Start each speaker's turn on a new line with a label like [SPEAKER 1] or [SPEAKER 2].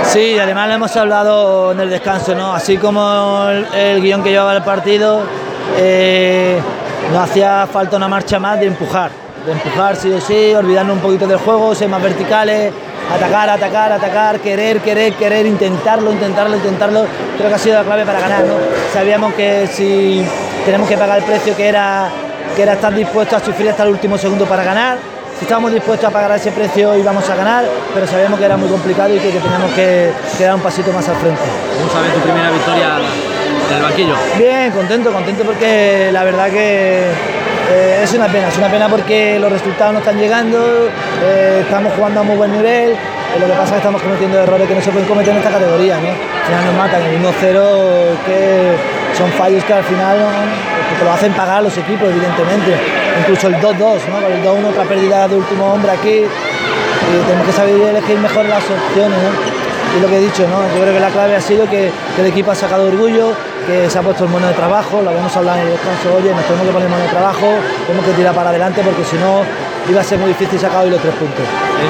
[SPEAKER 1] Sí, además lo hemos hablado en el descanso, ¿no? Así como el guión que llevaba el partido, nos hacía falta una marcha más de empujar sí o sí, olvidarnos un poquito del juego, ser más verticales, atacar, querer, intentarlo, creo que ha sido la clave para ganar, ¿no? Sabíamos que si tenemos que pagar el precio que era estar dispuestos a sufrir hasta el último segundo para ganar. Si estábamos dispuestos a pagar ese precio íbamos a ganar, pero sabíamos que era muy complicado y que teníamos que dar un pasito más al frente.
[SPEAKER 2] ¿Cómo sabes tu primera victoria en el banquillo?
[SPEAKER 1] Bien, contento porque la verdad que es una pena porque los resultados no están llegando, estamos jugando a muy buen nivel, lo que pasa es que estamos cometiendo errores que no se pueden cometer en esta categoría, ¿no? Al final nos matan, el 1-0 que son fallos que al final que lo hacen pagar los equipos, evidentemente. Incluso el 2-2, ¿no? Con el 2-1, otra pérdida de último hombre aquí. Y tenemos que saber elegir mejor las opciones, ¿no? Y lo que he dicho, ¿no? Yo creo que la clave ha sido que el equipo ha sacado orgullo, que se ha puesto el mono de trabajo, lo habíamos hablado en el descanso, oye, nos tenemos que poner el mono de trabajo, tenemos que tirar para adelante porque si no iba a ser muy difícil sacar hoy los 3 puntos.